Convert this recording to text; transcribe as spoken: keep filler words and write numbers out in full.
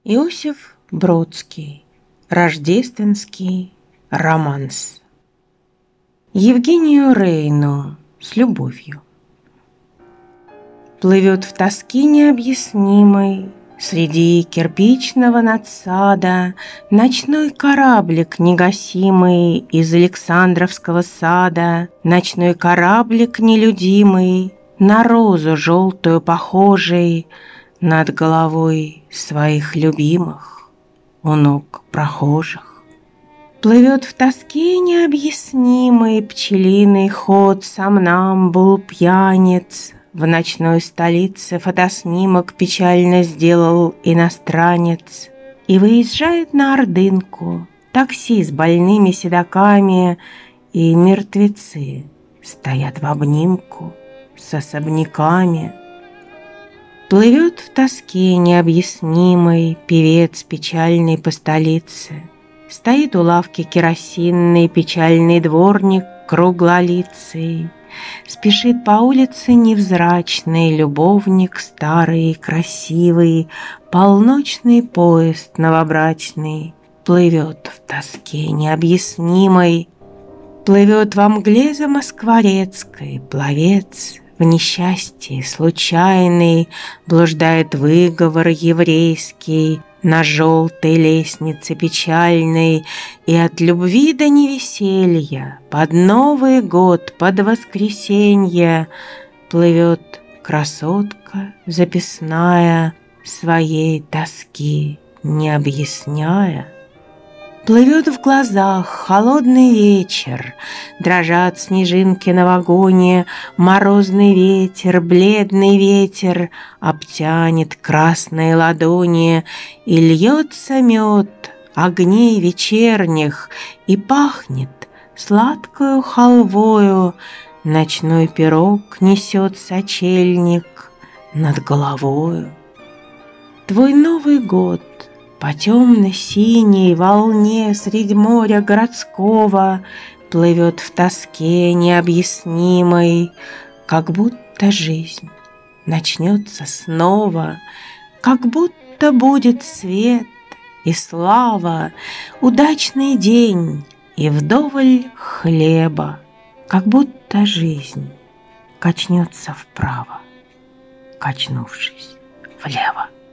Иосиф Бродский. Рождественский романс. Евгению Рейну с любовью. Плывет в тоске необъяснимой среди кирпичного надсада ночной кораблик негасимый из Александровского сада, ночной кораблик нелюдимый, на розу желтую похожий, над головой своих любимых у ног прохожих. Плывет в тоске необъяснимый пчелиный ход сомнамбул пьяниц. В ночной столице фотоснимок печально сделал иностранец. И выезжает на Ордынку такси с больными седоками, и мертвецы стоят в обнимку с особняками. Плывет в тоске необъяснимой певец печальный по столице. Стоит у лавки керосинный печальный дворник круглолицый. Спешит по улице невзрачный любовник старый и красивый. Полночный поезд новобрачный плывет в тоске необъяснимой. Плывет во мгле замоскворецкой пловец в несчастье случайный, блуждает выговор еврейский на желтой лестнице печальной, и от любви до невеселья под Новый год, под воскресенье плывет красотка записная, своей тоски не объясняя. Плывет в глазах холодный вечер, дрожат снежинки на вагоне, морозный ветер, бледный ветер обтянет красные ладони, и льется мед огней вечерних, и пахнет сладкою халвою, ночной пирог несет сочельник над головою. Твой Новый год по темно-синей волне средь моря городского плывет в тоске необъяснимой, как будто жизнь начнется снова, как будто будет свет и слава, удачный день и вдоволь хлеба, как будто жизнь качнется вправо, качнувшись влево.